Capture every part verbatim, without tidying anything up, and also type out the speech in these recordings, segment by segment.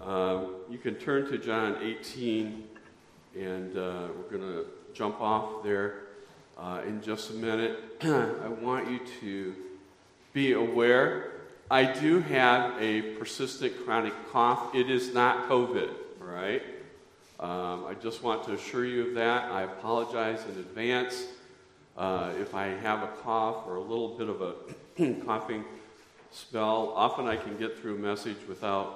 Uh, you can turn to John eighteen, and uh, we're going to jump off there uh, in just a minute. I want you to be aware, I do have a persistent chronic cough. It is not COVID, all right? Um, I just want to assure you of that. I apologize in advance uh, if I have a cough or a little bit of a coughing spell. Often I can get through a message without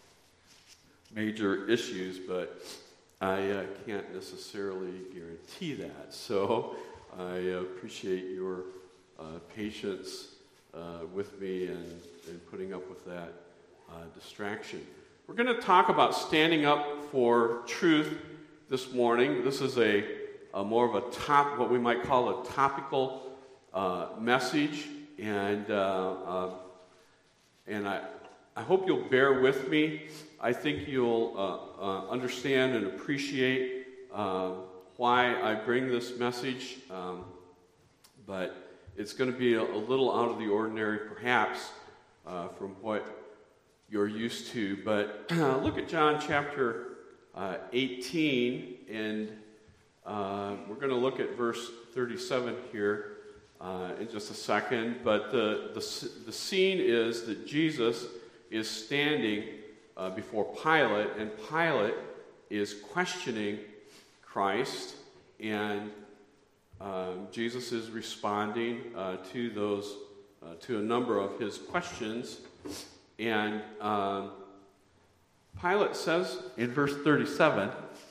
major issues, but I uh, can't necessarily guarantee that. So I appreciate your uh, patience uh, with me and, and putting up with that uh, distraction. We're going to talk about standing up for truth this morning. This is a, a more of a top, what we might call a topical uh, message, and uh, uh, and I I hope you'll bear with me. I think you'll uh, uh, understand and appreciate uh, why I bring this message, um, but it's going to be a, a little out of the ordinary, perhaps, uh, from what you're used to. But uh, look at John chapter uh, eighteen, and uh, we're going to look at verse thirty-seven here uh, in just a second. But the, the, the scene is that Jesus is standing uh, before Pilate, and Pilate is questioning Christ, and um, Jesus is responding uh, to those, uh, to a number of his questions. And um, Pilate says in verse thirty-seven,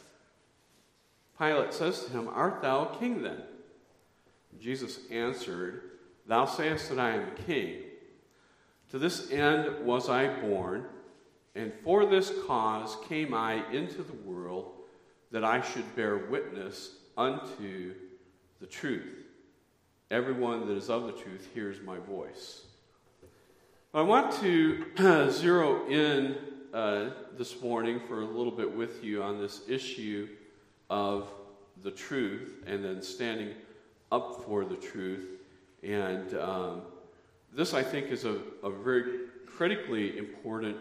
Pilate says to him, "Art thou a king then?" Jesus answered, "Thou sayest that I am a king. To this end was I born, and for this cause came I into the world, that I should bear witness unto the truth. Everyone that is of the truth hears my voice." I want to uh, zero in uh, this morning for a little bit with you on this issue of the truth and then standing up for the truth. And um, this, I think, is a, a very critically important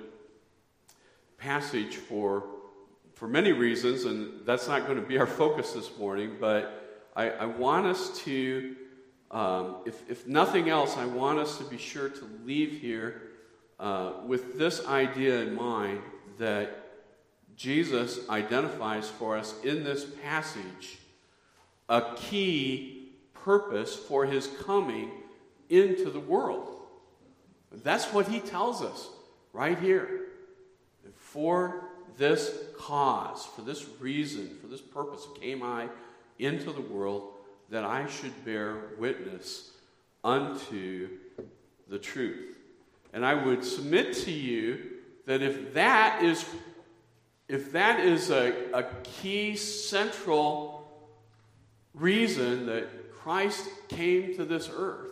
passage for, for many reasons, and that's not going to be our focus this morning, but I, I want us to Um, if, if nothing else, I want us to be sure to leave here uh, with this idea in mind that Jesus identifies for us in this passage a key purpose for his coming into the world. That's what he tells us right here. For this cause, for this reason, for this purpose came I into the world, that I should bear witness unto the truth. And I would submit to you that if that is, if that is a, a key central reason that Christ came to this earth,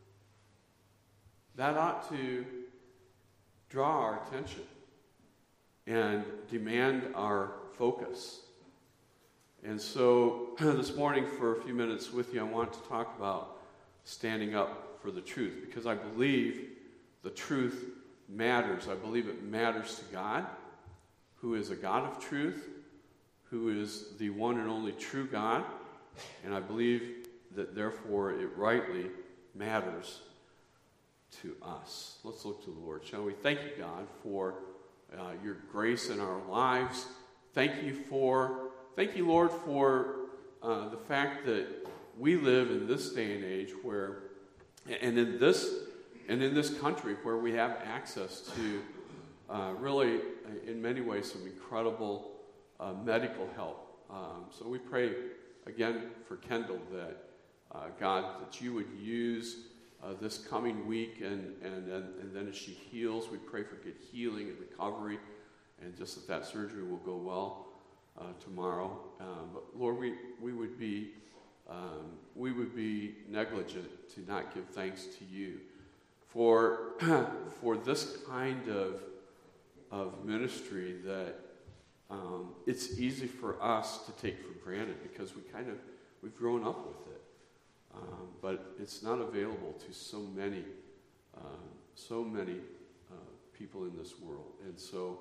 that ought to draw our attention and demand our focus. And so this morning, for a few minutes with you, I want to talk about standing up for the truth, because I believe the truth matters. I believe it matters to God, who is a God of truth, who is the one and only true God, and I believe that therefore it rightly matters to us. Let's look to the Lord, shall we? Thank you, God, for uh, your grace in our lives. Thank you for Thank you, Lord, for uh, the fact that we live in this day and age where, and in this, and in this country where we have access to uh, really, in many ways, some incredible uh, medical help. Um, so we pray again for Kendall that uh, God, that you would use uh, this coming week, and and and, and then as she heals, we pray for good healing and recovery, and just that that surgery will go well. Uh, tomorrow, um, but Lord, we we would be um, we would be negligent to not give thanks to you for for this kind of of ministry that um, it's easy for us to take for granted because we kind of we've grown up with it, um, but it's not available to so many uh, so many uh, people in this world, and so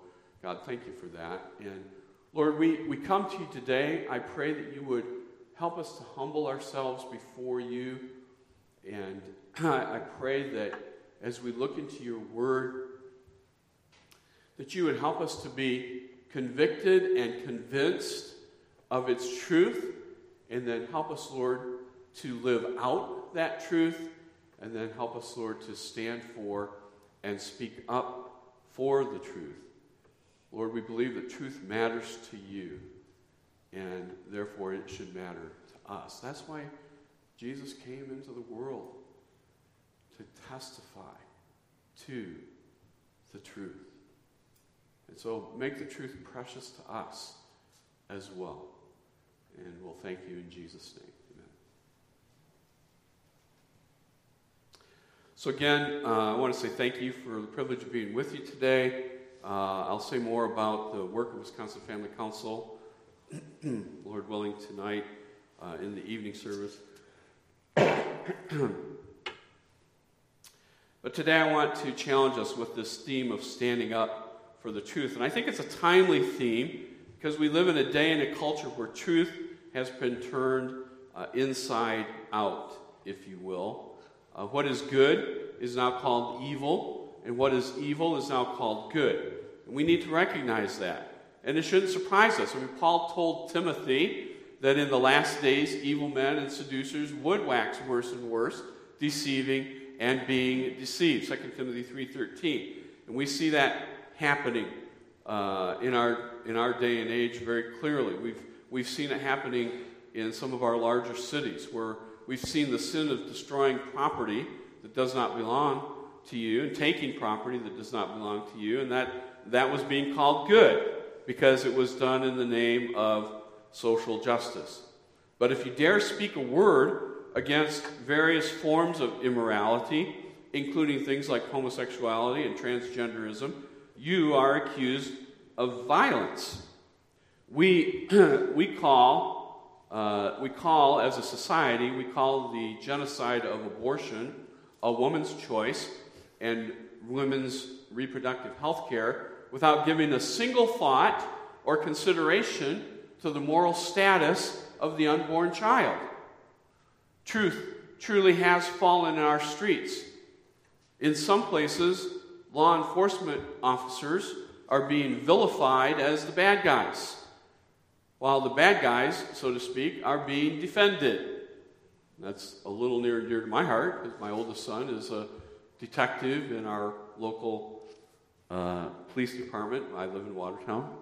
God, thank you for that. And Lord, we, we come to you today. I pray that you would help us to humble ourselves before you. And I pray that as we look into your word, that you would help us to be convicted and convinced of its truth, and then help us, Lord, to live out that truth, and then help us, Lord, to stand for and speak up for the truth. Lord, we believe that truth matters to you, and therefore it should matter to us. That's why Jesus came into the world, to testify to the truth. And so make the truth precious to us as well. And we'll thank you in Jesus' name. Amen. So again, uh, I want to say thank you for the privilege of being with you today. Uh, I'll say more about the work of Wisconsin Family Council, Lord willing, tonight uh, in the evening service. But today I want to challenge us with this theme of standing up for the truth. And I think it's a timely theme because we live in a day and a culture where truth has been turned uh, inside out, if you will. Uh, what is good is now called evil, and what is evil is now called good. And we need to recognize that. And it shouldn't surprise us. I mean, Paul told Timothy that in the last days, evil men and seducers would wax worse and worse, deceiving and being deceived. Second Timothy three thirteen. And we see that happening uh, in our in our day and age very clearly. We've we've seen it happening in some of our larger cities, where we've seen the sin of destroying property that does not belong to you, and taking property that does not belong to you, and that that was being called good because it was done in the name of social justice. But if you dare speak a word against various forms of immorality, including things like homosexuality and transgenderism, you are accused of violence. We we call uh, we call as a society we call the genocide of abortion a woman's choice and women's reproductive health care without giving a single thought or consideration to the moral status of the unborn child. Truth truly has fallen in our streets. In some places, law enforcement officers are being vilified as the bad guys, while the bad guys, so to speak, are being defended. That's a little near and dear to my heart, because my oldest son is a detective in our local uh, police department. I live in Watertown.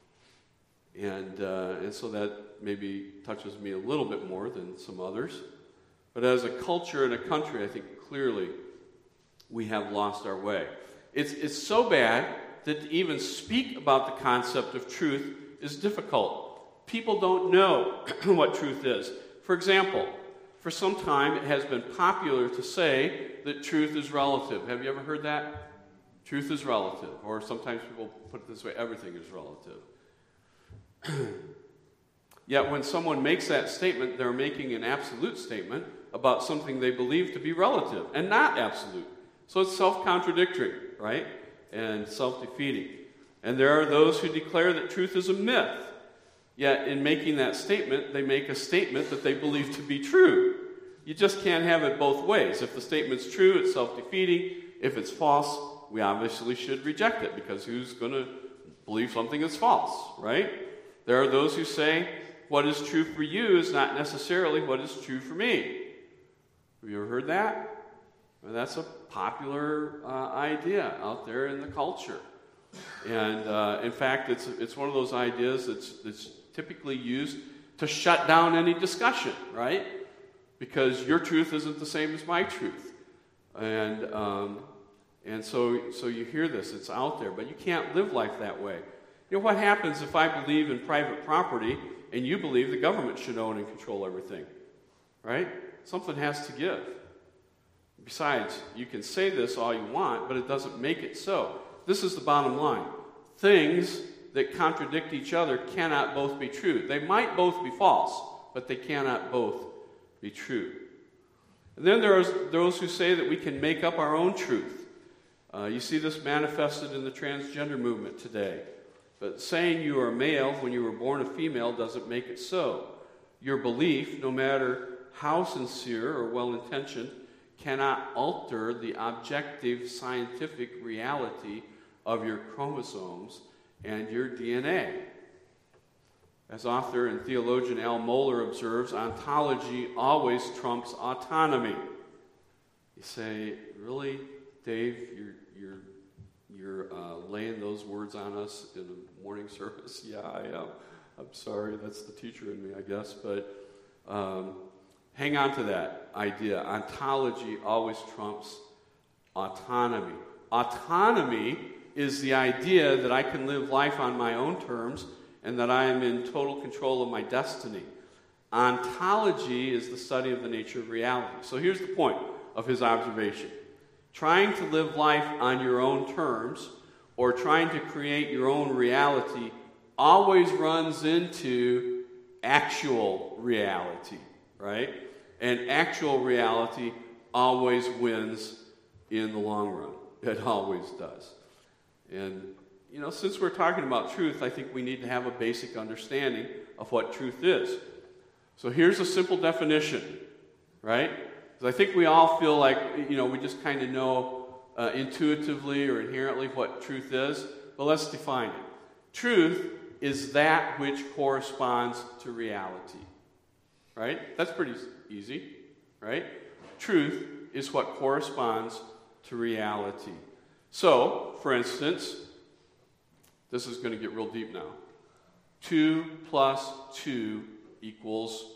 And, uh, and so that maybe touches me a little bit more than some others. But as a culture and a country, I think clearly we have lost our way. It's, it's so bad that to even speak about the concept of truth is difficult. People don't know what truth is. For example, for some time it has been popular to say that truth is relative. Have you ever heard that? Truth is relative. Or sometimes people put it this way, everything is relative. Yet when someone makes that statement, they're making an absolute statement about something they believe to be relative and not absolute. So it's self-contradictory, right? And self-defeating. And there are those who declare that truth is a myth. Yet in making that statement, they make a statement that they believe to be true. You just can't have it both ways. If the statement's true, it's self-defeating. If it's false, we obviously should reject it, because who's going to believe something that's false, right? There are those who say, what is true for you is not necessarily what is true for me. Have you ever heard that? Well, that's a popular uh, idea out there in the culture. And uh, in fact, it's it's one of those ideas that's, that's typically used to shut down any discussion, right? Because your truth isn't the same as my truth. And um, and so so you hear this, it's out there, but you can't live life that way. You know, what happens if I believe in private property and you believe the government should own and control everything, right? Something has to give. Besides, you can say this all you want, but it doesn't make it so. This is the bottom line. Things that contradict each other cannot both be true. They might both be false, but they cannot both be true. And then there are those who say that we can make up our own truth. Uh, you see this manifested in the transgender movement today. But saying you are male when you were born a female doesn't make it so. Your belief, no matter how sincere or well-intentioned, cannot alter the objective scientific reality of your chromosomes and your D N A. As author and theologian Al Mohler observes, ontology always trumps autonomy. You say, really, Dave, you're you're you're uh, laying those words on us in a morning service? Yeah, I am. I'm sorry, that's the teacher in me, I guess. But um, hang on to that idea. Ontology always trumps autonomy. Autonomy is the idea that I can live life on my own terms and that I am in total control of my destiny. Ontology is the study of the nature of reality. So here's the point of his observation. Trying to live life on your own terms or trying to create your own reality always runs into actual reality, right? And actual reality always wins in the long run. It always does. And, you know, since we're talking about truth, I think we need to have a basic understanding of what truth is. So here's a simple definition, right? Because I think we all feel like, you know, we just kind of know uh, intuitively or inherently what truth is, but let's define it. Truth is that which corresponds to reality, right? That's pretty easy, right? Truth is what corresponds to reality. So, for instance, this is going to get real deep now. two plus two equals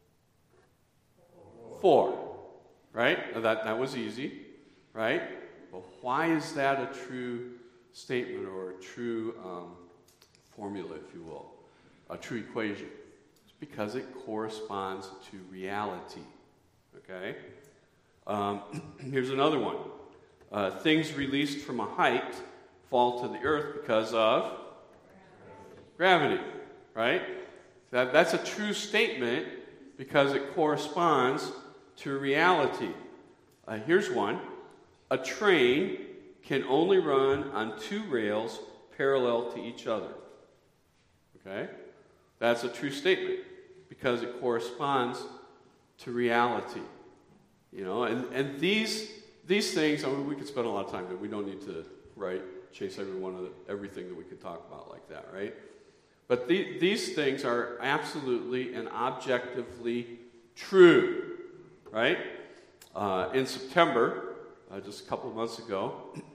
four, right? Now that, that was easy, right? But why is that a true statement or a true um, formula, if you will, a true equation? It's because it corresponds to reality, okay? Um, here's another one. Uh, things released from a height fall to the earth because of gravity, right? That, that's a true statement because it corresponds to reality. Uh, here's one. A train can only run on two rails parallel to each other. Okay? That's a true statement because it corresponds to reality. You know, and, and these these things, I mean, we could spend a lot of time, but we don't need to, right, chase every one of the, everything that we could talk about like that, right? But the, these things are absolutely and objectively true, right? Uh, in September, uh, just a couple of months ago,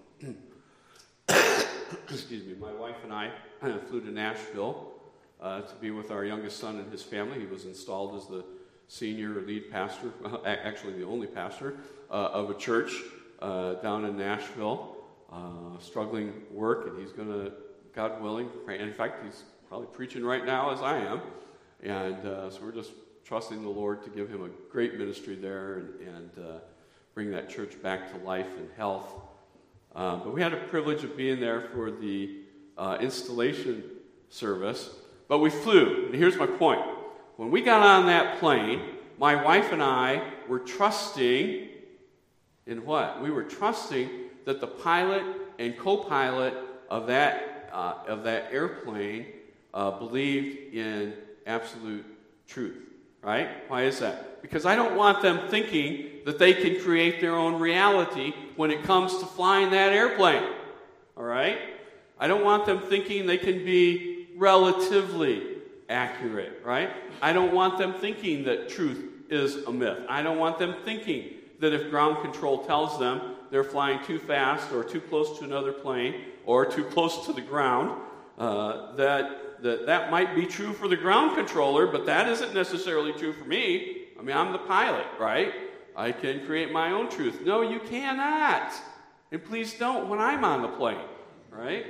excuse me, my wife and I flew to Nashville uh, to be with our youngest son and his family. He was installed as the senior lead pastor, actually the only pastor, uh, of a church uh, down in Nashville, uh, struggling work, and he's going to, God willing, and in fact, he's probably preaching right now as I am, and uh, so we're just trusting the Lord to give him a great ministry there and, and uh, bring that church back to life and health. Uh, but we had a privilege of being there for the uh, installation service, but we flew, and here's my point. When we got on that plane, my wife and I were trusting in what? We were trusting that the pilot and co-pilot of that uh, of that airplane uh, believed in absolute truth, right? Why is that? Because I don't want them thinking that they can create their own reality when it comes to flying that airplane, all right? I don't want them thinking they can be relatively accurate, right? I don't want them thinking that truth is a myth. I don't want them thinking that if ground control tells them they're flying too fast or too close to another plane or too close to the ground, uh, that, that that might be true for the ground controller, but that isn't necessarily true for me. I mean, I'm the pilot, right? I can create my own truth. No, you cannot. And please don't when I'm on the plane, right?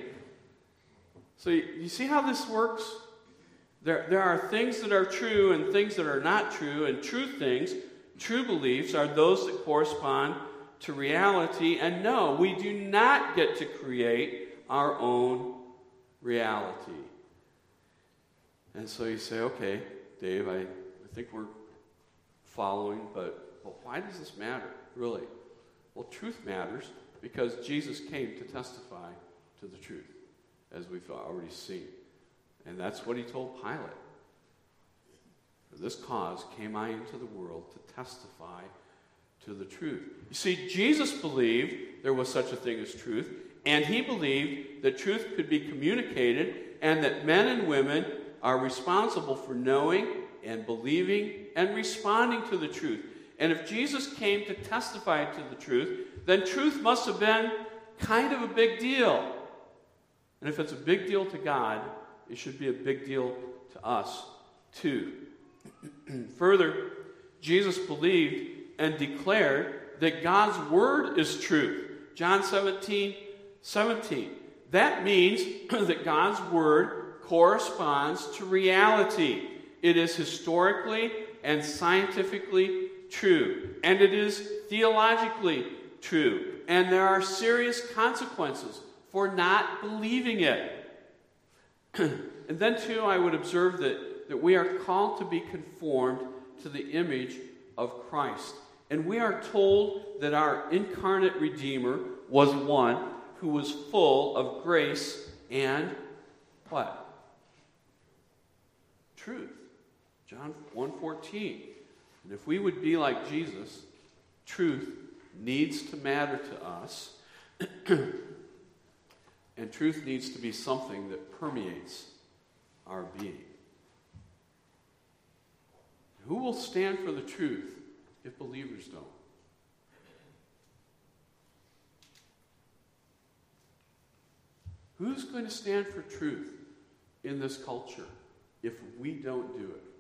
So you, you see how this works? There, there are things that are true and things that are not true, and true things, true beliefs, are those that correspond to reality. And no, we do not get to create our own reality. And so you say, okay, Dave, I, I think we're following, but, but why does this matter, really? Well, truth matters because Jesus came to testify to the truth. as we've already seen. And that's what he told Pilate. For this cause came I into the world to testify to the truth. You see, Jesus believed there was such a thing as truth, and he believed that truth could be communicated, and that men and women are responsible for knowing and believing and responding to the truth. And if Jesus came to testify to the truth, then truth must have been kind of a big deal. And if it's a big deal to God, it should be a big deal to us too. Further, Jesus believed and declared that God's word is truth. John seventeen, seventeen. That means that God's word corresponds to reality. It is historically and scientifically true. And it is theologically true. And there are serious consequences for not believing it. And then, too, I would observe that, that we are called to be conformed to the image of Christ. And we are told that our incarnate Redeemer was one who was full of grace and what? Truth. John one fourteen. And if we would be like Jesus, truth needs to matter to us. And truth needs to be something that permeates our being. Who will stand for the truth if believers don't? Who's going to stand for truth in this culture if we don't do it?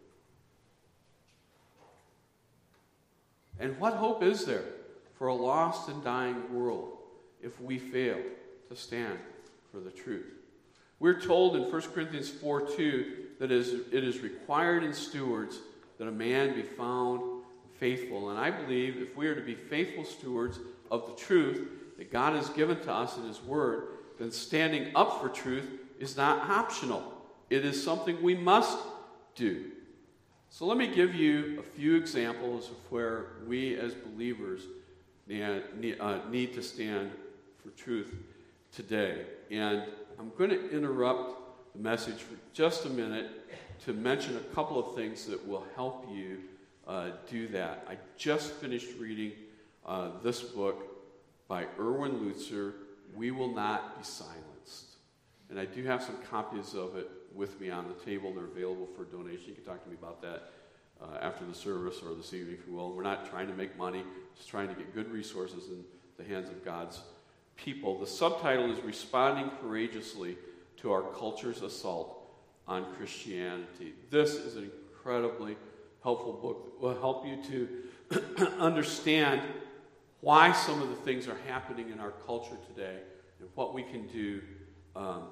And what hope is there for a lost and dying world if we fail to stand for the truth? We're told in First Corinthians four two that it is required in stewards that a man be found faithful. And I believe if we are to be faithful stewards of the truth that God has given to us in his word, then standing up for truth is not optional. It is something we must do. So let me give you a few examples of where we as believers need, uh, need to stand for truth today. And I'm going to interrupt the message for just a minute to mention a couple of things that will help you uh, do that. I just finished reading uh, this book by Erwin Lutzer, We Will Not Be Silenced. And I do have some copies of it with me on the table. They're available for donation. You can talk to me about that uh, after the service or this evening if you will. We're not trying to make money, just trying to get good resources in the hands of God's people. The subtitle is Responding Courageously to Our Culture's Assault on Christianity. This is an incredibly helpful book that will help you to understand why some of the things are happening in our culture today and what we can do um,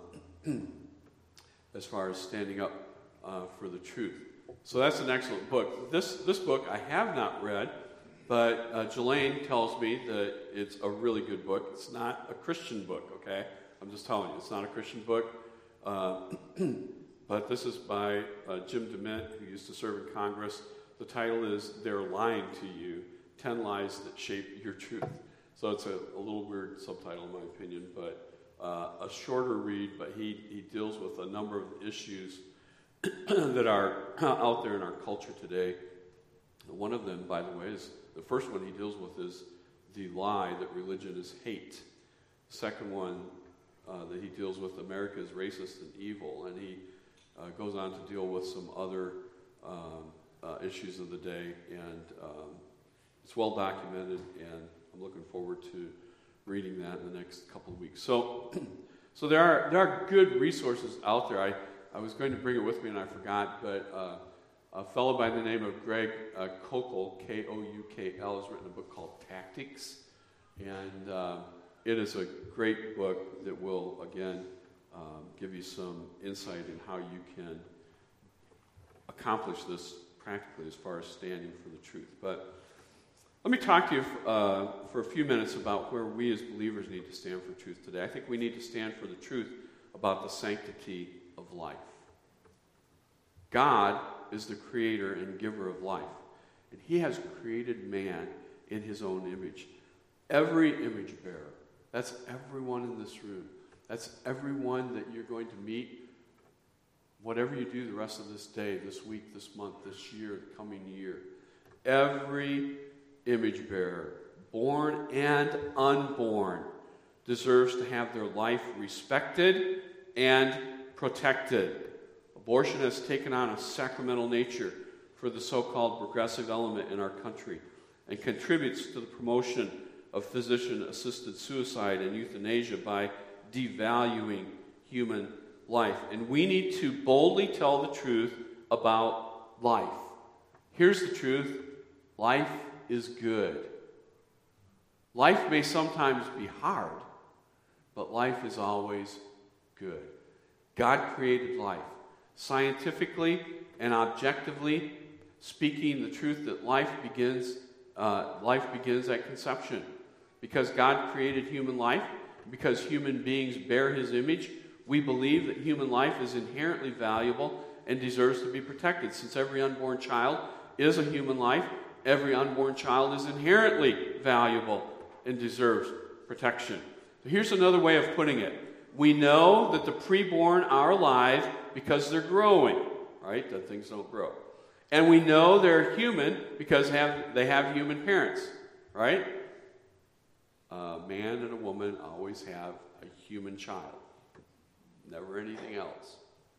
as far as standing up uh, for the truth. So that's an excellent book. This this book I have not read, but uh, Jelaine tells me that it's a really good book. It's not a Christian book, okay? I'm just telling you, it's not a Christian book. Uh, but this is by uh, Jim DeMint, who used to serve in Congress. The title is They're Lying to You, ten Lies That Shape Your Truth. So it's a, a little weird subtitle in my opinion, but Uh, a shorter read, but he, he deals with a number of issues that are out there in our culture today. One of them, by the way, is the first one he deals with is the lie that religion is hate. The second one uh, that he deals with, America is racist and evil, and he uh, goes on to deal with some other um, uh, issues of the day, and um, it's well documented, and I'm looking forward to reading that in the next couple of weeks. So, so there are there are good resources out there. I, I was going to bring it with me and I forgot, but uh, a fellow by the name of Greg uh, Koukl, K O U K L, has written a book called Tactics, and uh, it is a great book that will, again, um, give you some insight in how you can accomplish this practically as far as standing for the truth. But let me talk to you uh, for a few minutes about where we as believers need to stand for truth today. I think we need to stand for the truth about the sanctity of life. God is the creator and giver of life, and he has created man in his own image. Every image bearer, that's everyone in this room, That's everyone that you're going to meet, whatever you do the rest of this day, this week, this month, this year, the coming year. Every image bearer, born and unborn, deserves to have their life respected and protected. Abortion has taken on a sacramental nature for the so-called progressive element in our country and contributes to the promotion of physician-assisted suicide and euthanasia by devaluing human life. And we need to boldly tell the truth about life. Here's the truth. Life is good. Life may sometimes be hard, but life is always good. God created life. Scientifically and objectively speaking, the truth that life begins, uh, life begins at conception. Because God created human life, because human beings bear His image, we believe that human life is inherently valuable and deserves to be protected. Since every unborn child is a human life, every unborn child is inherently valuable and deserves protection. So here's another way of putting it. We know that the preborn are alive because they're growing, right? That things don't grow. And we know they're human because have, they have human parents, right? A man and a woman always have a human child, never anything else.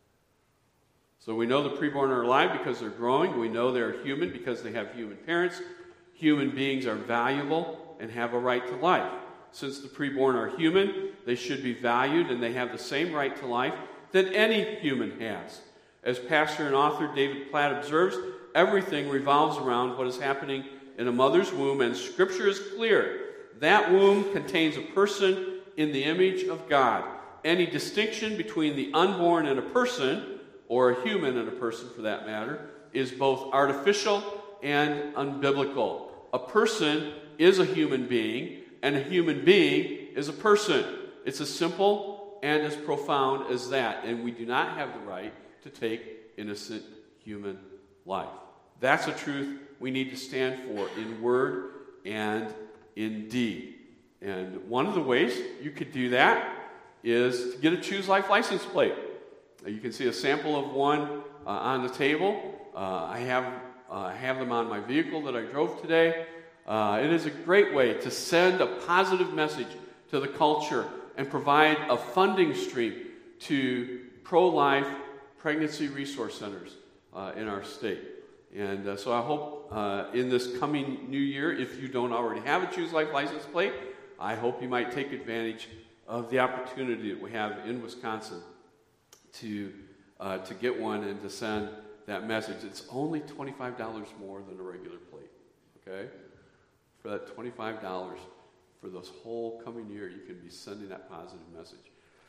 So we know the preborn are alive because they're growing. We know they're human because they have human parents. Human beings are valuable and have a right to life. Since the preborn are human, they should be valued and they have the same right to life that any human has. As pastor and author David Platt observes, everything revolves around what is happening in a mother's womb, and Scripture is clear. That womb contains a person in the image of God. Any distinction between the unborn and a person, or a human and a person for that matter, is both artificial and unbiblical. A person is a human being, and a human being is a person. It's as simple and as profound as that, and we do not have the right to take innocent human life. That's a truth we need to stand for in word and in deed. And one of the ways you could do that is to get a Choose Life license plate. You can see a sample of one uh, on the table. Uh, I have uh, I have them on my vehicle that I drove today. Uh, it is a great way to send a positive message to the culture and provide a funding stream to pro-life pregnancy resource centers uh, in our state. And uh, so I hope uh, in this coming new year, if you don't already have a Choose Life license plate, I hope you might take advantage of the opportunity that we have in Wisconsin to uh, to get one and to send that message. It's only twenty-five dollars more than a regular plate, okay? For that twenty-five dollars, for this whole coming year, you can be sending that positive message.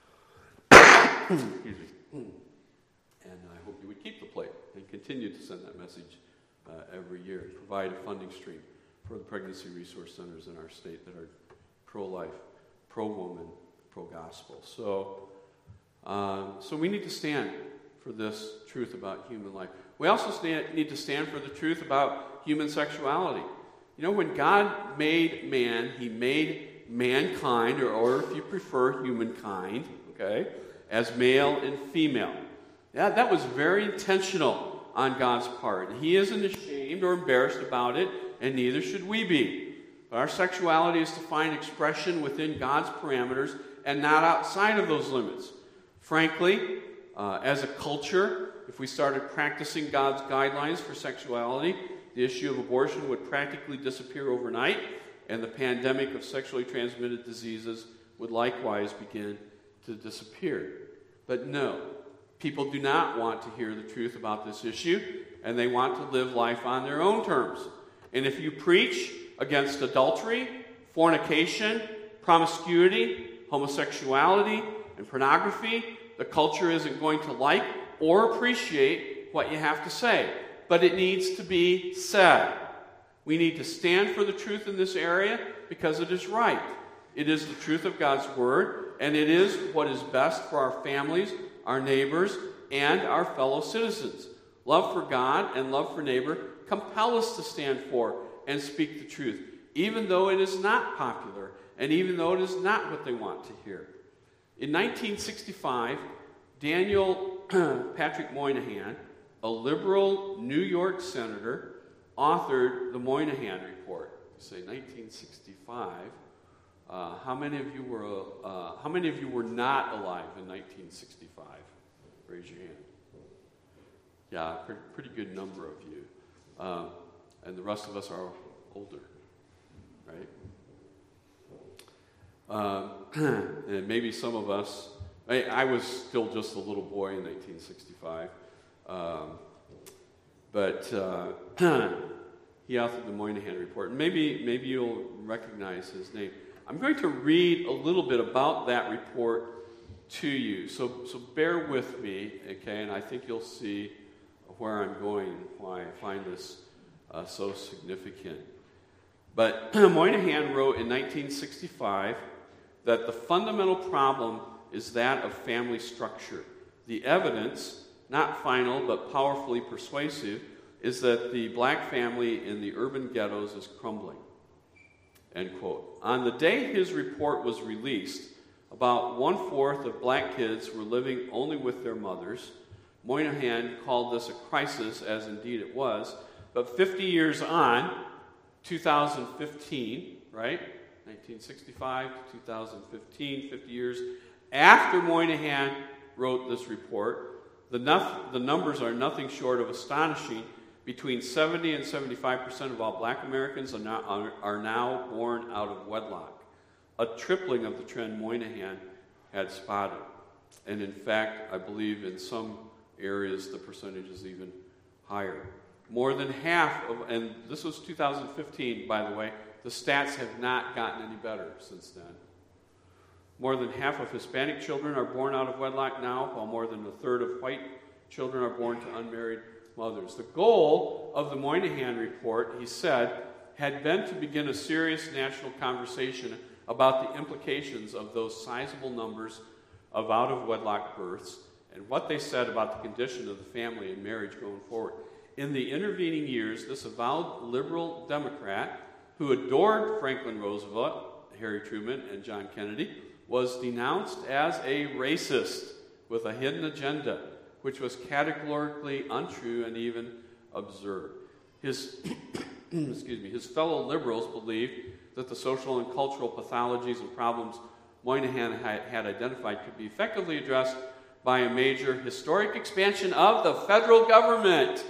Excuse me. And I hope you would keep the plate and continue to send that message uh, every year. Provide a funding stream for the pregnancy resource centers in our state that are pro-life, pro-woman, pro-gospel. So, um, so we need to stand for this truth about human life. We also stand, need to stand for the truth about human sexuality. You know, when God made man, He made mankind, or, or if you prefer, humankind, okay, as male and female. Yeah, that was very intentional on God's part. He isn't ashamed or embarrassed about it, and neither should we be. But our sexuality is to find expression within God's parameters and not outside of those limits. Frankly, uh, as a culture, if we started practicing God's guidelines for sexuality, the issue of abortion would practically disappear overnight, and the pandemic of sexually transmitted diseases would likewise begin to disappear. But no, people do not want to hear the truth about this issue, and they want to live life on their own terms. And if you preach against adultery, fornication, promiscuity, homosexuality, and pornography, the culture isn't going to like or appreciate what you have to say. But it needs to be said. We need to stand for the truth in this area because it is right. It is the truth of God's Word, and it is what is best for our families, our neighbors, and our fellow citizens. Love for God and love for neighbor compel us to stand for and speak the truth, even though it is not popular and even though it is not what they want to hear. In nineteen sixty-five, Daniel Patrick Moynihan, a liberal New York senator, authored the Moynihan Report. Say nineteen sixty-five. Uh, how many of you were uh, how many of you were not alive in nineteen sixty-five? Raise your hand. Yeah, pretty, pretty good number of you, um, and the rest of us are older, right? Um, and maybe some of us. I, I was still just a little boy in nineteen sixty-five, um, but uh, he authored the Moynihan Report. And maybe maybe you'll recognize his name. I'm going to read a little bit about that report to you. So so bear with me, okay? And I think you'll see where I'm going and why I find this uh, so significant. But Moynihan wrote in nineteen sixty-five that the fundamental problem is that of family structure. The evidence, not final but powerfully persuasive, is that the black family in the urban ghettos is crumbling. End quote. On the day his report was released, about one-fourth of black kids were living only with their mothers. Moynihan called this a crisis, as indeed it was. But fifty years on, two thousand fifteen, right? nineteen sixty-five to two thousand fifteen, fifty years after Moynihan wrote this report, the, noth- the numbers are nothing short of astonishing. Between seventy and seventy-five percent of all black Americans are now, are, are now born out of wedlock, a tripling of the trend Moynihan had spotted. And in fact, I believe in some areas the percentage is even higher. More than half of, and this was two thousand fifteen, by the way, the stats have not gotten any better since then. More than half of Hispanic children are born out of wedlock now, while more than a third of white children are born to unmarried mothers. The goal of the Moynihan Report, he said, had been to begin a serious national conversation about the implications of those sizable numbers of out-of-wedlock births and what they said about the condition of the family and marriage going forward. In the intervening years, this avowed liberal Democrat, who adored Franklin Roosevelt, Harry Truman, and John Kennedy, was denounced as a racist with a hidden agenda, which was categorically untrue and even absurd. His, excuse me, his fellow liberals believed that the social and cultural pathologies and problems Moynihan had, had identified could be effectively addressed by a major historic expansion of the federal government.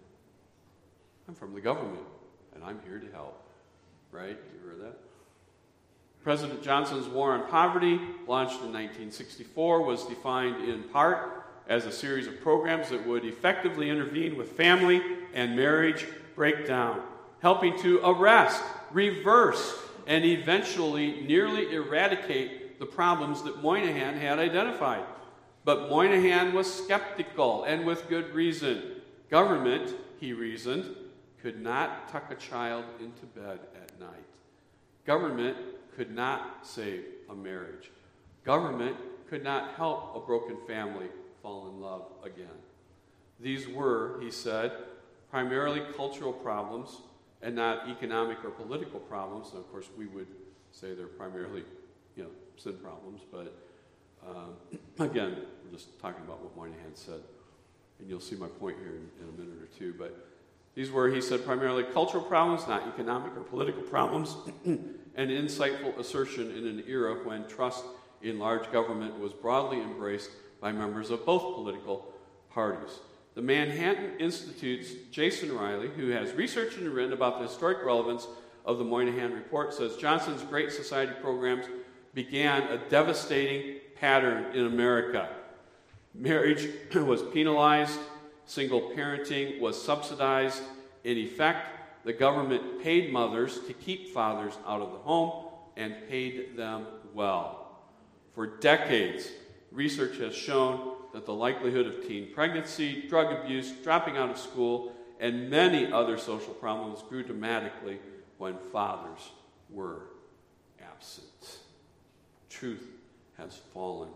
I'm from the government, and I'm here to help. Right? You heard that? President Johnson's War on Poverty, launched in nineteen sixty-four, was defined in part as a series of programs that would effectively intervene with family and marriage breakdown, helping to arrest, reverse, and eventually nearly eradicate the problems that Moynihan had identified. But Moynihan was skeptical, and with good reason. Government, he reasoned, could not tuck a child into bed at night. Government could not save a marriage. Government could not help a broken family fall in love again. These were, he said, primarily cultural problems and not economic or political problems. And of course, we would say they're primarily, you know, sin problems. But um, again, we're just talking about what Moynihan said. And you'll see my point here in, in a minute or two. But these were, he said, primarily cultural problems, not economic or political problems, an insightful assertion in an era when trust in large government was broadly embraced by members of both political parties. The Manhattan Institute's Jason Riley, who has researched and written about the historic relevance of the Moynihan Report, says Johnson's Great Society programs began a devastating pattern in America. Marriage was penalized, single parenting was subsidized. In effect, the government paid mothers to keep fathers out of the home and paid them well. For decades, research has shown that the likelihood of teen pregnancy, drug abuse, dropping out of school, and many other social problems grew dramatically when fathers were absent. Truth has fallen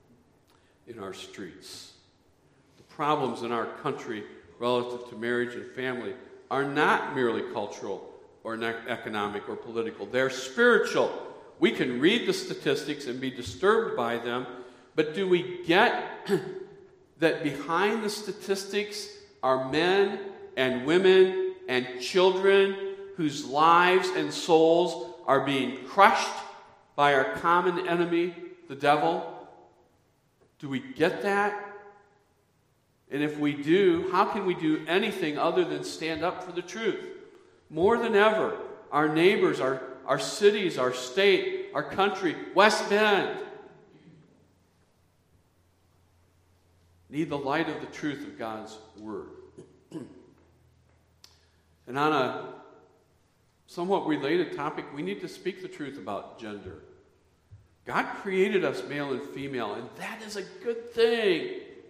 in our streets. The problems in our country relative to marriage and family are not merely cultural or economic or political. They're spiritual. We can read the statistics and be disturbed by them, But do we get that behind the statistics are men and women and children whose lives and souls are being crushed by our common enemy, the devil? Do we get that? And if we do, how can we do anything other than stand up for the truth? More than ever, our neighbors, our, our cities, our state, our country, West Bend, need the light of the truth of God's Word. And on a somewhat related topic, we need to speak the truth about gender. God created us male and female, and that is a good thing.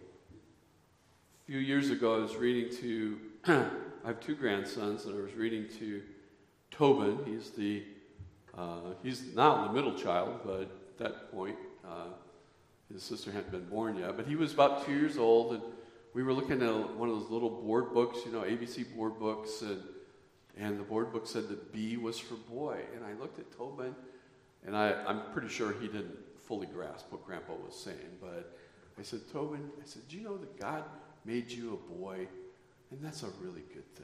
A few years ago, I was reading to, I have two grandsons, and I was reading to Tobin. He's the, uh, he's not the middle child, but at that point, uh, his sister hadn't been born yet. But he was about two years old, and we were looking at one of those little board books, you know, A B C board books, and and the board book said that B was for boy. And I looked at Tobin, and I, I'm pretty sure he didn't fully grasp what Grandpa was saying. But I said, Tobin, I said, do you know that God made you a boy? And that's a really good thing.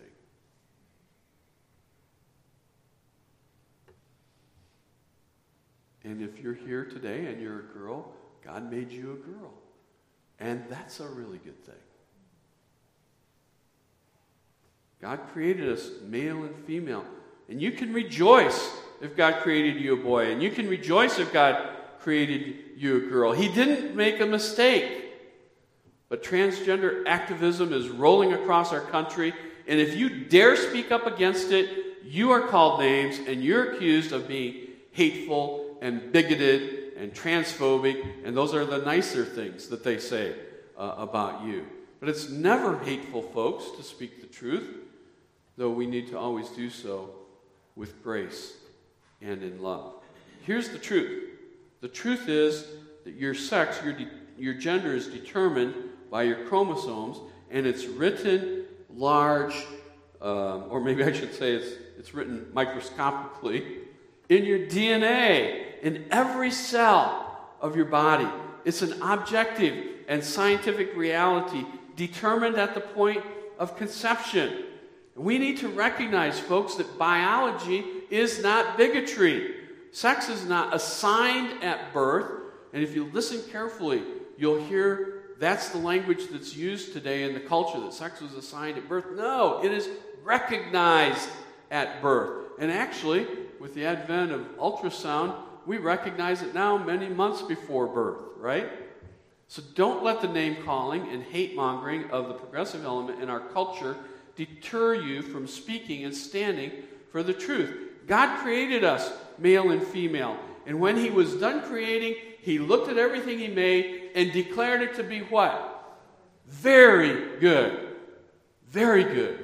And if you're here today and you're a girl, God made you a girl. And that's a really good thing. God created us male and female. And you can rejoice if God created you a boy. And you can rejoice if God created you a girl. He didn't make a mistake. But transgender activism is rolling across our country. And if you dare speak up against it, you are called names and you're accused of being hateful and bigoted and transphobic. And those are the nicer things that they say uh, about you. But it's never hateful, folks, to speak the truth, though we need to always do so with grace and in love. Here's the truth. The truth is that your sex, your, de- your gender is determined by your chromosomes, and it's written large, um, or maybe I should say it's, it's written microscopically, in your D N A, in every cell of your body. It's an objective and scientific reality determined at the point of conception. We need to recognize, folks, that biology is not bigotry. Sex is not assigned at birth. And if you listen carefully, you'll hear that's the language that's used today in the culture, that sex was assigned at birth. No, it is recognized at birth. And actually, with the advent of ultrasound, we recognize it now many months before birth, right? So don't let the name-calling and hate-mongering of the progressive element in our culture deter you from speaking and standing for the truth. God created us male and female. And when he was done creating, he looked at everything he made and declared it to be what? Very good. Very good.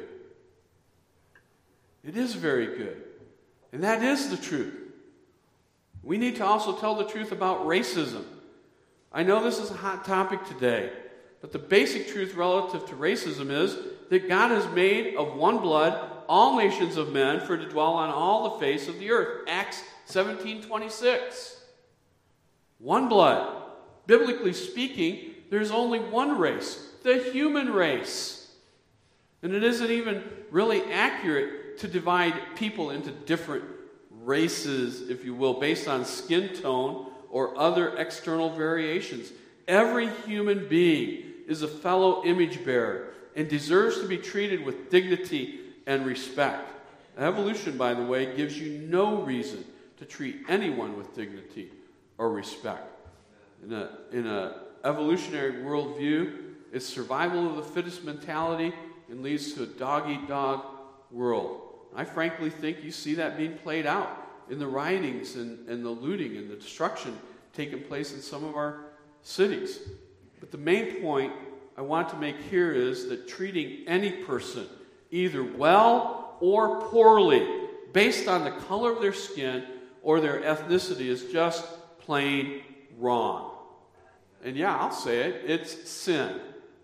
It is very good. And that is the truth. We need to also tell the truth about racism. I know this is a hot topic today, but the basic truth relative to racism is that God has made of one blood all nations of men for to dwell on all the face of the earth. Acts seventeen twenty-six. One blood. Biblically speaking, there's only one race, the human race. And it isn't even really accurate to divide people into different races, if you will, based on skin tone or other external variations. Every human being is a fellow image bearer and deserves to be treated with dignity and respect. Evolution, by the way, gives you no reason to treat anyone with dignity or respect. In a, in a evolutionary worldview, it's survival of the fittest mentality and leads to a dog-eat-dog world. I frankly think you see that being played out in the riotings and, and the looting and the destruction taking place in some of our cities. But the main point I want to make here is that treating any person either well or poorly based on the color of their skin or their ethnicity is just plain wrong. And yeah, I'll say it, it's sin.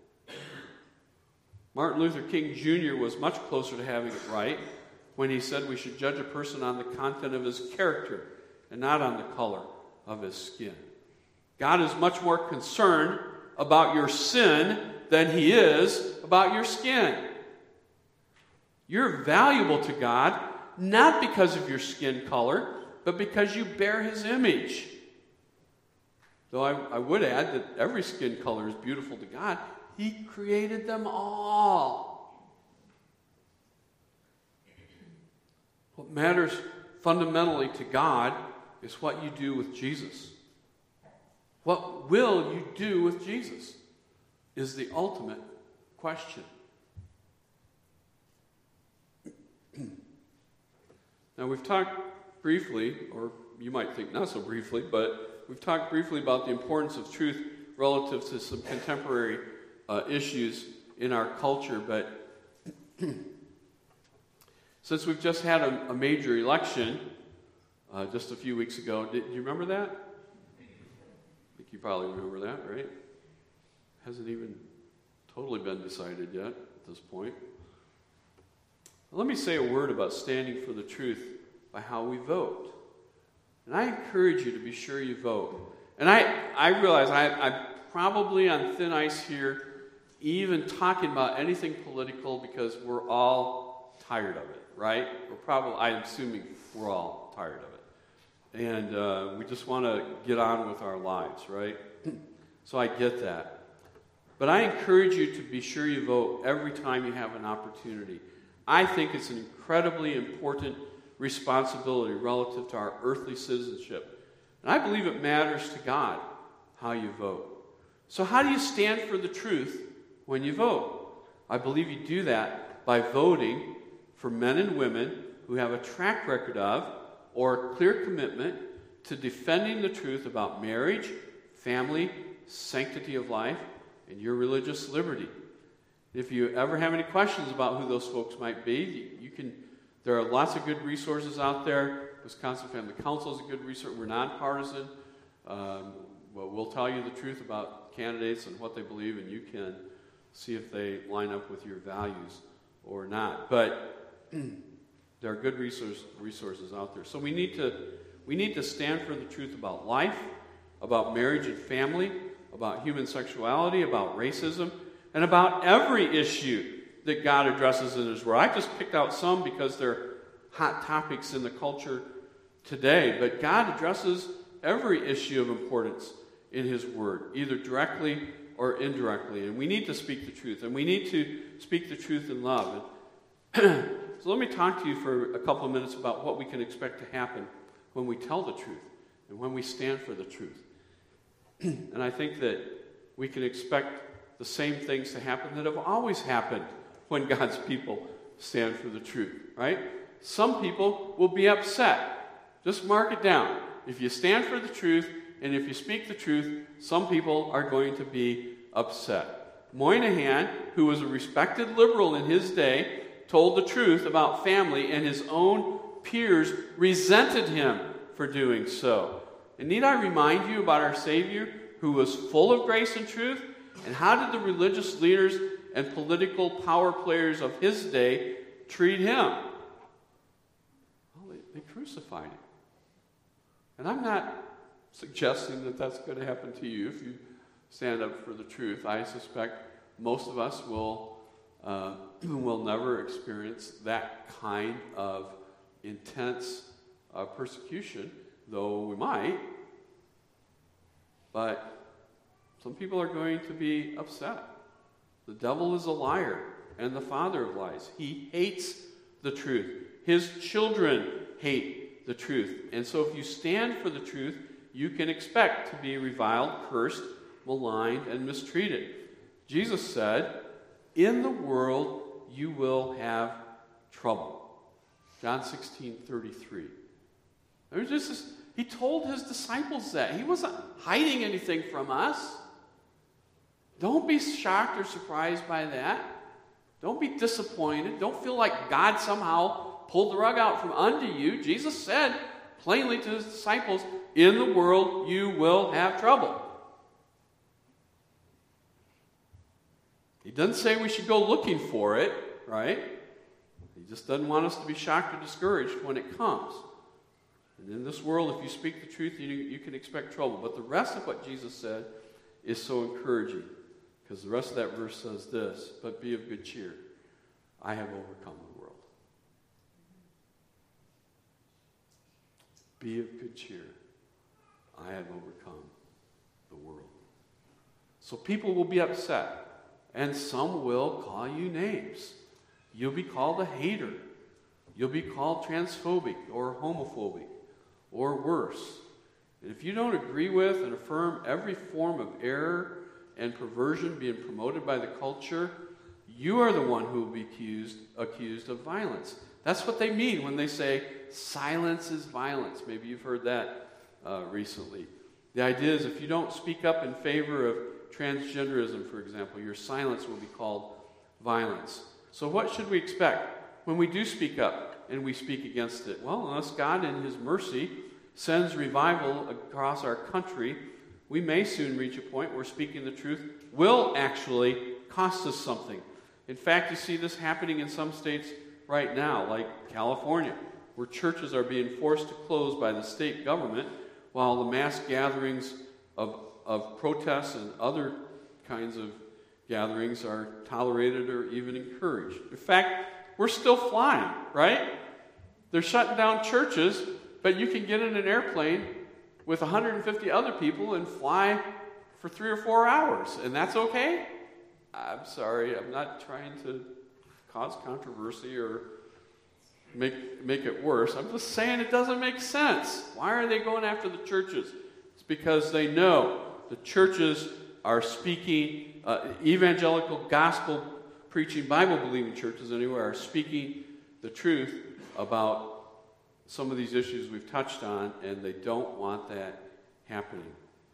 Martin Luther King Junior was much closer to having it right when he said we should judge a person on the content of his character and not on the color of his skin. God is much more concerned about your sin than he is about your skin. You're valuable to God, not because of your skin color, but because you bear his image. Though I, I would add that every skin color is beautiful to God. He created them all. What matters fundamentally to God is what you do with Jesus. What will you do with Jesus is the ultimate question. Now, we've talked briefly, or you might think not so briefly, but we've talked briefly about the importance of truth relative to some contemporary uh, issues in our culture. But since we've just had a, a major election uh, just a few weeks ago, did you remember that? I think you probably remember that, right? Hasn't even totally been decided yet at this point. Let me say a word about standing for the truth by how we vote. And I encourage you to be sure you vote. And I, I realize I, I'm probably on thin ice here, even talking about anything political, because we're all tired of it, right? We're probably, I'm assuming we're all tired of it. And uh, we just want to get on with our lives, right? So I get that. But I encourage you to be sure you vote every time you have an opportunity. I think it's an incredibly important responsibility relative to our earthly citizenship. And I believe it matters to God how you vote. So how do you stand for the truth when you vote? I believe you do that by voting for men and women who have a track record of or clear commitment to defending the truth about marriage, family, sanctity of life, and your religious liberty. If you ever have any questions about who those folks might be, you can. There are lots of good resources out there. Wisconsin Family Council is a good resource. We're nonpartisan. Um, well, we'll tell you the truth about candidates and what they believe, and you can see if they line up with your values or not. But there are good resource, resources out there. So we need to we need to stand for the truth about life, about marriage and family, about human sexuality, about racism, and about every issue that God addresses in his word. I just picked out some because they're hot topics in the culture today, but God addresses every issue of importance in his word, either directly or indirectly, and we need to speak the truth, and we need to speak the truth in love. And so let me talk to you for a couple of minutes about what we can expect to happen when we tell the truth and when we stand for the truth. And I think that we can expect the same things to happen that have always happened when God's people stand for the truth, right? Some people will be upset. Just mark it down. If you stand for the truth and if you speak the truth, some people are going to be upset. Moynihan, who was a respected liberal in his day, told the truth about family, and his own peers resented him for doing so. And need I remind you about our Savior, who was full of grace and truth? And how did the religious leaders and political power players of his day treat him? Well, they, they crucified him. And I'm not suggesting that that's going to happen to you if you stand up for the truth. I suspect most of us will uh, will never experience that kind of intense uh, persecution, though we might. But some people are going to be upset. The devil is a liar and the father of lies. He hates the truth. His children hate the truth. And so if you stand for the truth, you can expect to be reviled, cursed, maligned, and mistreated. Jesus said, in the world you will have trouble. John sixteen thirty-three. There's just this, he told his disciples that. He wasn't hiding anything from us. Don't be shocked or surprised by that. Don't be disappointed. Don't feel like God somehow pulled the rug out from under you. Jesus said plainly to his disciples, in the world you will have trouble. He doesn't say we should go looking for it, right? He just doesn't want us to be shocked or discouraged when it comes. And in this world, if you speak the truth, you, you can expect trouble. But the rest of what Jesus said is so encouraging. Because the rest of that verse says this, but be of good cheer. I have overcome the world. Be of good cheer. I have overcome the world. So people will be upset. And some will call you names. You'll be called a hater. You'll be called transphobic or homophobic or worse. And if you don't agree with and affirm every form of error and perversion being promoted by the culture, you are the one who will be accused, accused of violence. That's what they mean when they say silence is violence. Maybe you've heard that uh, recently. The idea is if you don't speak up in favor of transgenderism, for example, your silence will be called violence. So what should we expect when we do speak up and we speak against it? Well, unless God in his mercy sends revival across our country, we may soon reach a point where speaking the truth will actually cost us something. In fact, you see this happening in some states right now, like California, where churches are being forced to close by the state government while the mass gatherings of, of protests and other kinds of gatherings are tolerated or even encouraged. In fact, we're still flying, right? They're shutting down churches, but you can get in an airplane with one hundred fifty other people and fly for three or four hours, and that's okay? I'm sorry, I'm not trying to cause controversy or make make it worse. I'm just saying it doesn't make sense. Why are they going after the churches? It's because they know the churches are speaking, uh, evangelical, gospel preaching, Bible-believing churches anyway, are speaking the truth about some of these issues we've touched on, and they don't want that happening.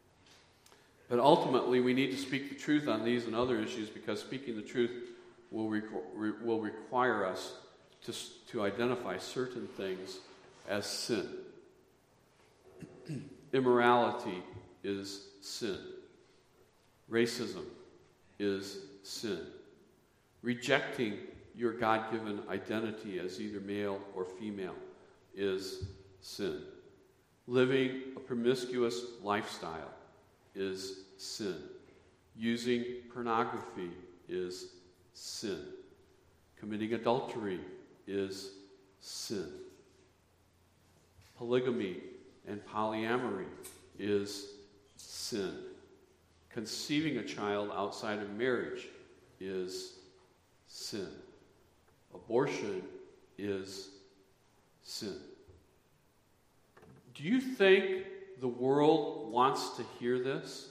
But ultimately, we need to speak the truth on these and other issues because speaking the truth will, requ- will require us to, to identify certain things as sin. Immorality is sin. Racism is sin. Rejecting your God-given identity as either male or female is sin. Living a promiscuous lifestyle is sin. Using pornography is sin. Committing adultery is sin. Polygamy and polyamory is sin. Conceiving a child outside of marriage is sin. Abortion is sin. Do you think the world wants to hear this?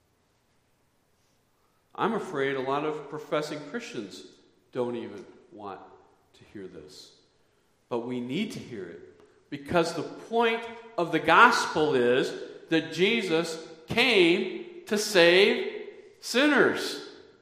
I'm afraid a lot of professing Christians don't even want to hear this. But we need to hear it because the point of the gospel is that Jesus came to save sinners.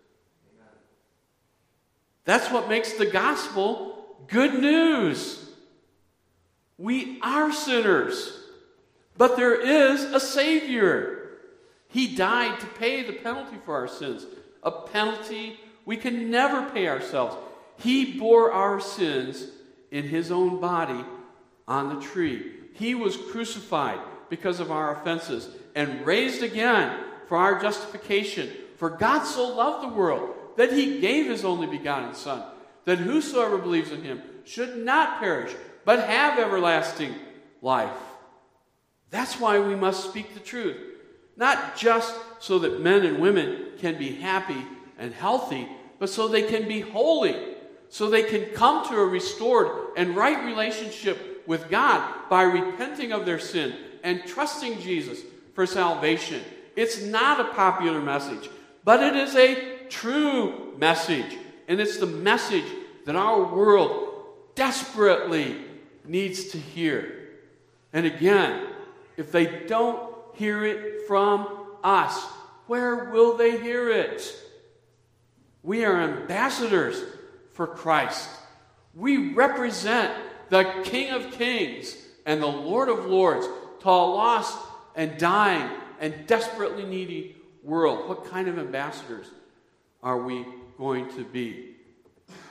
That's what makes the gospel good news. We are sinners, but there is a Savior. He died to pay the penalty for our sins, a penalty we can never pay ourselves. He bore our sins in his own body on the tree. He was crucified because of our offenses and raised again for our justification. For God so loved the world that he gave his only begotten Son, that whosoever believes in him should not perish, but have everlasting life. That's why we must speak the truth. Not just so that men and women can be happy and healthy, but so they can be holy, so they can come to a restored and right relationship with God by repenting of their sin and trusting Jesus for salvation. It's not a popular message, but it is a true message. And it's the message that our world desperately needs to hear. And again, if they don't hear it from us, where will they hear it? We are ambassadors for Christ. We represent the King of Kings and the Lord of Lords to a lost and dying and desperately needy world. What kind of ambassadors are we going to be?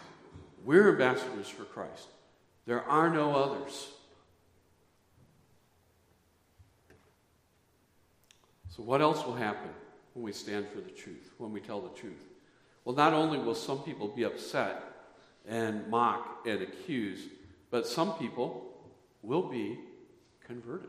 We're ambassadors for Christ. There are no others. So what else will happen when we stand for the truth, when we tell the truth? Well, not only will some people be upset and mock and accuse, but some people will be converted.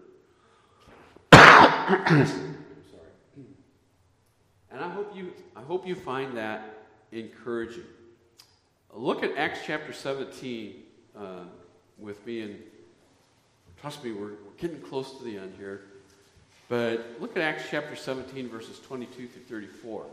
I'm sorry. And I hope you I hope you find that encouraging. Look at Acts chapter seventeen uh, with me, and trust me, we're, we're getting close to the end here. But look at Acts chapter seventeen, verses twenty-two through thirty-four.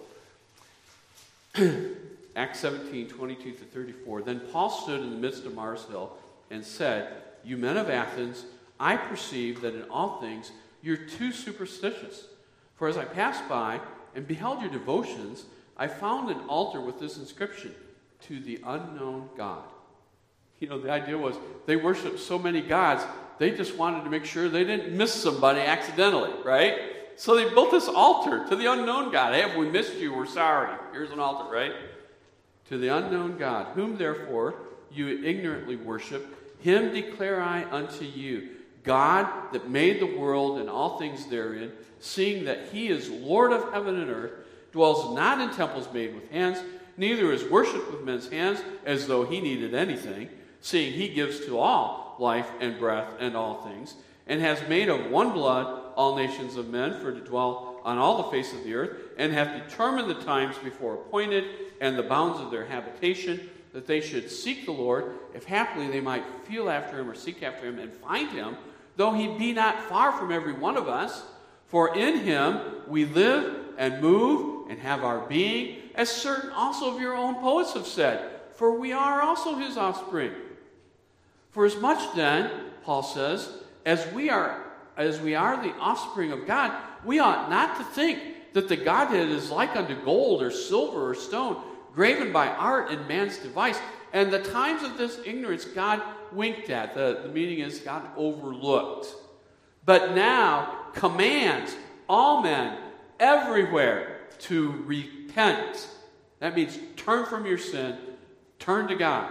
Acts seventeen, twenty-two through thirty-four. Then Paul stood in the midst of Mars Hill and said, "You men of Athens, I perceive that in all things you're too superstitious. For as I passed by and beheld your devotions, I found an altar with this inscription, 'To the unknown God.'" You know, the idea was they worshiped so many gods, they just wanted to make sure they didn't miss somebody accidentally, right? So they built this altar to the unknown God. Hey, if we missed you, we're sorry. Here's an altar, right? To the unknown God, whom therefore you ignorantly worship, him declare I unto you, God that made the world and all things therein, seeing that he is Lord of heaven and earth, dwells not in temples made with hands, neither is worshipped with men's hands, as though he needed anything, seeing he gives to all life and breath and all things, and has made of one blood all nations of men for to dwell on all the face of the earth, and hath determined the times before appointed and the bounds of their habitation, that they should seek the Lord, if haply they might feel after him or seek after him and find him, though he be not far from every one of us. For in him we live and move and have our being, as certain also of your own poets have said, for we are also his offspring. For as much then, Paul says, as we are as we are the offspring of God, we ought not to think that the Godhead is like unto gold or silver or stone, graven by art and man's device. And the times of this ignorance God winked at. The, the meaning is God overlooked. But now commands all men everywhere to repent. That means turn from your sin, turn to God.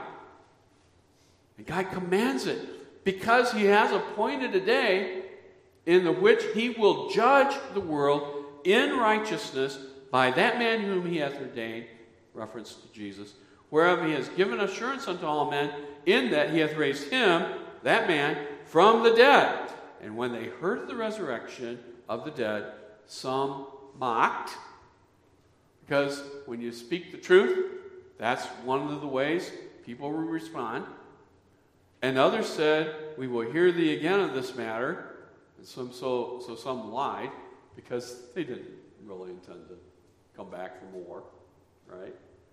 And God commands it because he has appointed a day in the which he will judge the world in righteousness by that man whom he hath ordained, reference to Jesus, whereof he has given assurance unto all men, in that he hath raised him, that man, from the dead. And when they heard of the resurrection of the dead, some mocked, because when you speak the truth, that's one of the ways people will respond. And others said, we will hear thee again of this matter. And some, so, so some lied, because they didn't really intend to come back for more, right?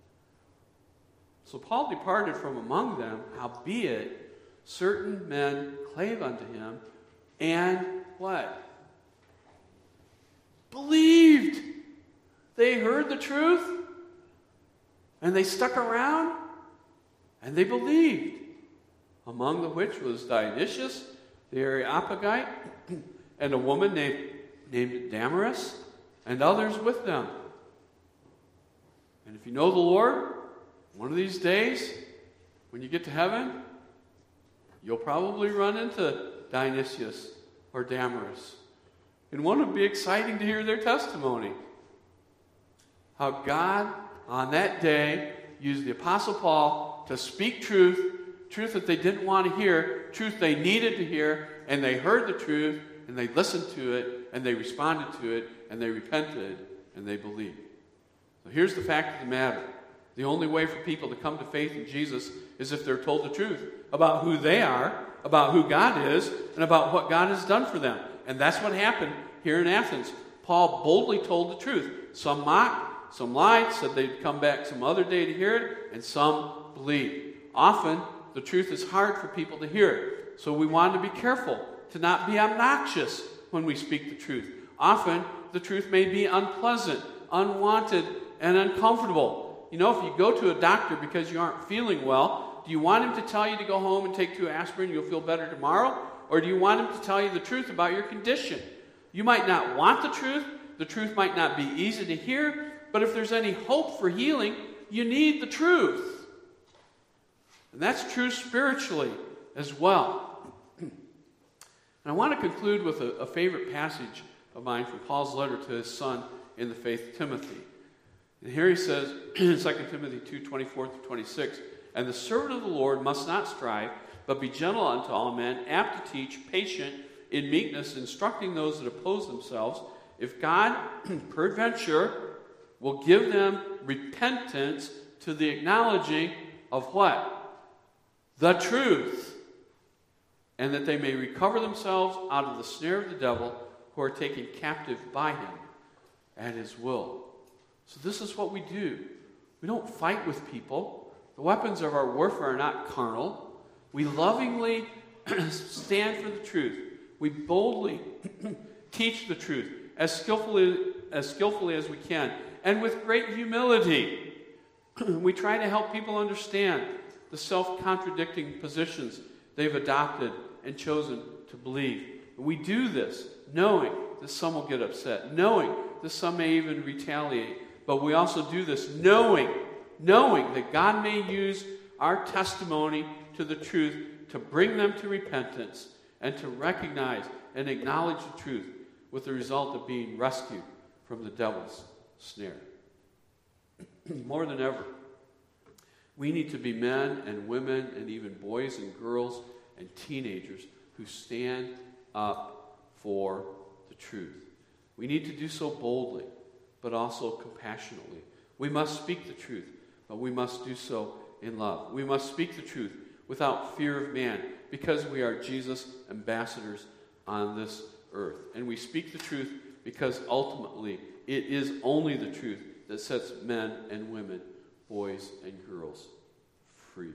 So Paul departed from among them, howbeit certain men clave unto him, and what? Believed. They heard the truth, and they stuck around, and they believed. Among the which was Dionysius, the Areopagite, and a woman named, named Damaris, and others with them. And if you know the Lord, one of these days, when you get to heaven, you'll probably run into Dionysius or Damaris. And one would be exciting to hear their testimony. How God, on that day, used the Apostle Paul to speak truth, truth that they didn't want to hear, truth they needed to hear, and they heard the truth, and they listened to it, and they responded to it, and they repented, and they believed. So here's the fact of the matter. The only way for people to come to faith in Jesus is if they're told the truth about who they are, about who God is, and about what God has done for them. And that's what happened here in Athens. Paul boldly told the truth. Some mocked, some lied, said they'd come back some other day to hear it, and some believed. Often, the truth is hard for people to hear. So we want to be careful to not be obnoxious when we speak the truth. Often, the truth may be unpleasant, unwanted, and uncomfortable. You know, if you go to a doctor because you aren't feeling well, do you want him to tell you to go home and take two aspirin, you'll feel better tomorrow? Or do you want him to tell you the truth about your condition? You might not want the truth. The truth might not be easy to hear. But if there's any hope for healing, you need the truth. And that's true spiritually as well. And I want to conclude with a, a favorite passage of mine from Paul's letter to his son in the faith, Timothy. And here he says in Second Timothy two, twenty-four through twenty-six, "And the servant of the Lord must not strive, but be gentle unto all men, apt to teach, patient in meekness, instructing those that oppose themselves, if God, peradventure, will give them repentance to the acknowledging of" what? The truth. "And that they may recover themselves out of the snare of the devil, who are taken captive by him at his will." So this is what we do. We don't fight with people. The weapons of our warfare are not carnal. We lovingly stand for the truth. We boldly teach the truth as skillfully, as skillfully as we can, and with great humility. We try to help people understand the self-contradicting positions they've adopted and chosen to believe. We do this knowing that some will get upset, knowing that some may even retaliate. But we also do this knowing, knowing that God may use our testimony to the truth to bring them to repentance and to recognize and acknowledge the truth, with the result of being rescued from the devil's snare. More than ever, we need to be men and women and even boys and girls and teenagers who stand up for the truth. We need to do so boldly, but also compassionately. We must speak the truth, but we must do so in love. We must speak the truth without fear of man, because we are Jesus' ambassadors on this earth. And we speak the truth because ultimately it is only the truth that sets men and women, boys and girls, free.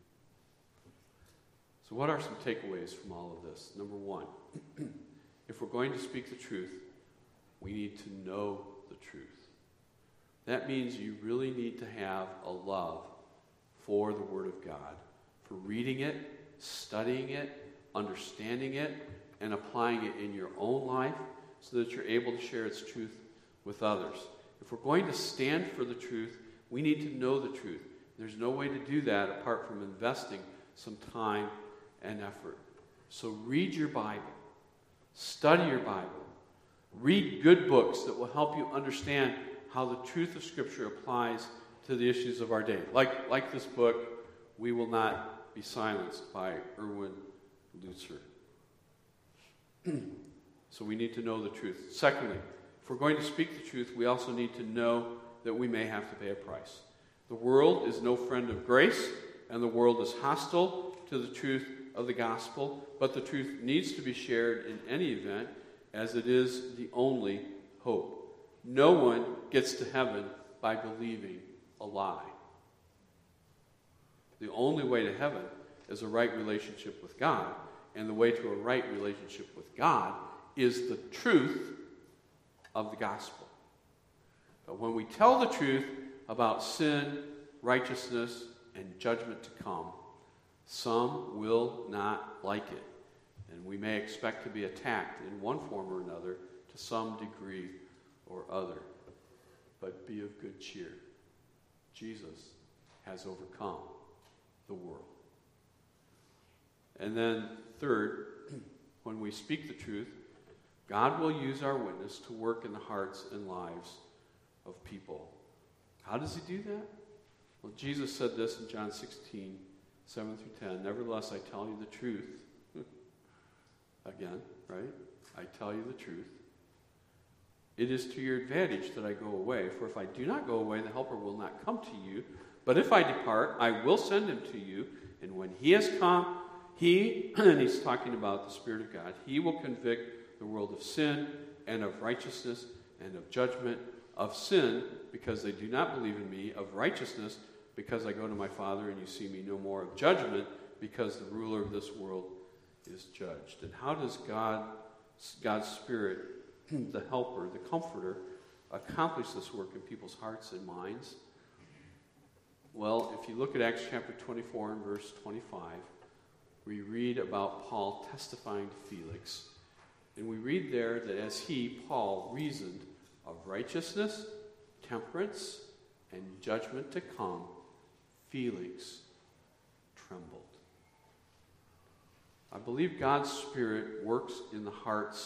So what are some takeaways from all of this? Number one, if we're going to speak the truth, we need to know the truth. That means you really need to have a love for the Word of God, for reading it, studying it, understanding it, and applying it in your own life so that you're able to share its truth with others. If we're going to stand for the truth, we need to know the truth. There's no way to do that apart from investing some time and effort. So read your Bible. Study your Bible. Read good books that will help you understand how the truth of Scripture applies to the issues of our day. Like, like this book, We Will Not Be Silenced by Erwin Lutzer. So we need to know the truth. Secondly, if we're going to speak the truth, we also need to know that we may have to pay a price. The world is no friend of grace, and the world is hostile to the truth of the gospel, but the truth needs to be shared in any event, as it is the only hope. No one gets to heaven by believing a lie. The only way to heaven is a right relationship with God, and the way to a right relationship with God is the truth of the gospel. But when we tell the truth about sin, righteousness, and judgment to come, some will not like it, and we may expect to be attacked in one form or another to some degree or other. But be of good cheer. Jesus has overcome the world. And then third, when we speak the truth, God will use our witness to work in the hearts and lives of people. How does he do that? Well, Jesus said this in John sixteen, seven through ten. Nevertheless, I tell you the truth. Again, right? I tell you the truth. It is to your advantage that I go away, for if I do not go away, the Helper will not come to you. But if I depart, I will send him to you. And when he has come, he, and he's talking about the Spirit of God, he will convict the world of sin and of righteousness and of judgment. Of sin, because they do not believe in me. Of righteousness, because I go to my Father and you see me no more. Of judgment, because the ruler of this world is judged. And how does God, God's Spirit, the Helper, the Comforter, accomplish this work in people's hearts and minds? Well, if you look at Acts chapter twenty-four and verse twenty-five, we read about Paul testifying to Felix. And we read there that as he, Paul, reasoned of righteousness, temperance, and judgment to come, Felix trembled. I believe God's Spirit works in the hearts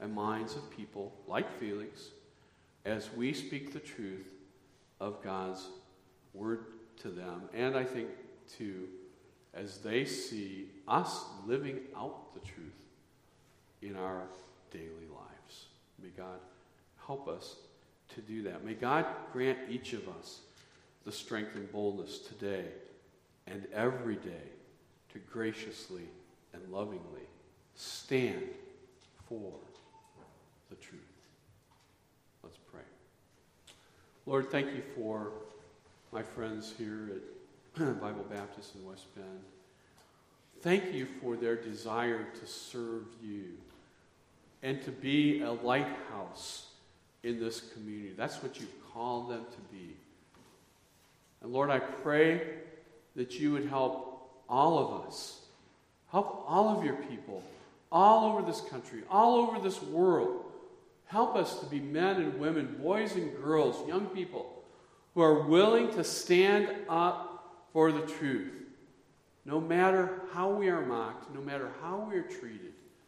and minds of people like Felix as we speak the truth of God's word to them. And I think, too, as they see us living out the truth in our daily lives. May God help us to do that. May God grant each of us the strength and boldness today and every day to graciously and lovingly stand for the truth. Let's pray. Lord, thank you for my friends here at Bible Baptist in West Bend. Thank you for their desire to serve you and to be a lighthouse in this community. That's what you've called them to be. And Lord, I pray that you would help all of us, help all of your people, all over this country, all over this world. Help us to be men and women, boys and girls, young people, who are willing to stand up for the truth, no matter how we are mocked, no matter how we are treated.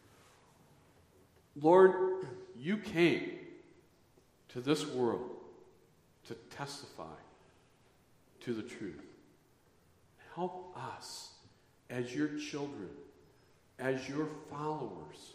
Lord, you came to this world to testify to the truth. Help us as your children, as your followers,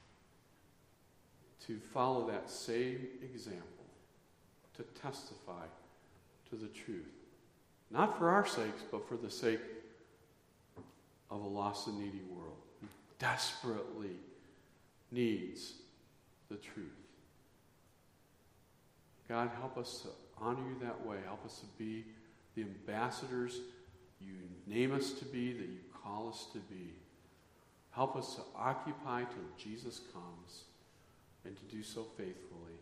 to follow that same example, to testify to the truth. Not for our sakes, but for the sake of a lost and needy world who desperately needs the truth. God, help us to honor you that way. Help us to be the ambassadors you name us to be, that you call us to be. Help us to occupy till Jesus comes and to do so faithfully.